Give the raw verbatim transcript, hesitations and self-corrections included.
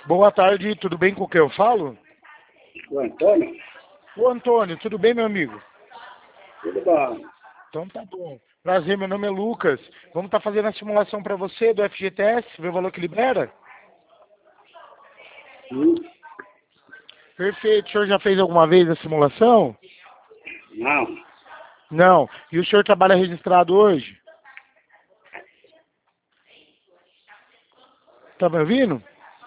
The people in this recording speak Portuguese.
Boa tarde, tudo bem com quem eu falo? O Antônio? Ô Antônio, tudo bem, meu amigo? Tudo bom. Então tá bom. Prazer, meu nome é Lucas. Vamos estar fazendo a simulação para você do F G T S, ver o valor que libera? Hum, Perfeito. O senhor já fez alguma vez a simulação? Não. Não. E o senhor trabalha registrado hoje? Tá me ouvindo?